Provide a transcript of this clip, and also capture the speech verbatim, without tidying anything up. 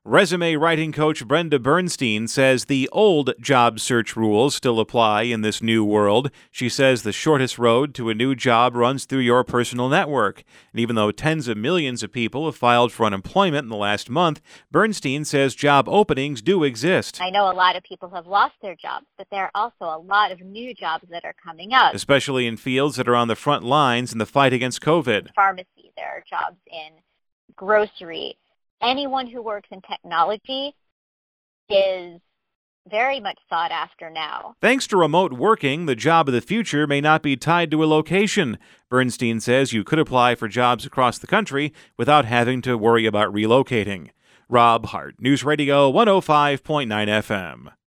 Resume writing coach Brenda Bernstein says the old job search rules still apply in this new world. She says the shortest road to a new job runs through your personal network. And even though tens of millions of people have filed for unemployment in the last month, Bernstein says job openings do exist. I know a lot of people have lost their jobs, but there are also a lot of new jobs that are coming up. Especially in fields that are on the front lines in the fight against COVID. Pharmacy, there are jobs in grocery. Anyone who works in technology is very much sought after now. Thanks to remote working, the job of the future may not be tied to a location. Bernstein says you could apply for jobs across the country without having to worry about relocating. Rob Hart, News Radio one oh five point nine F M.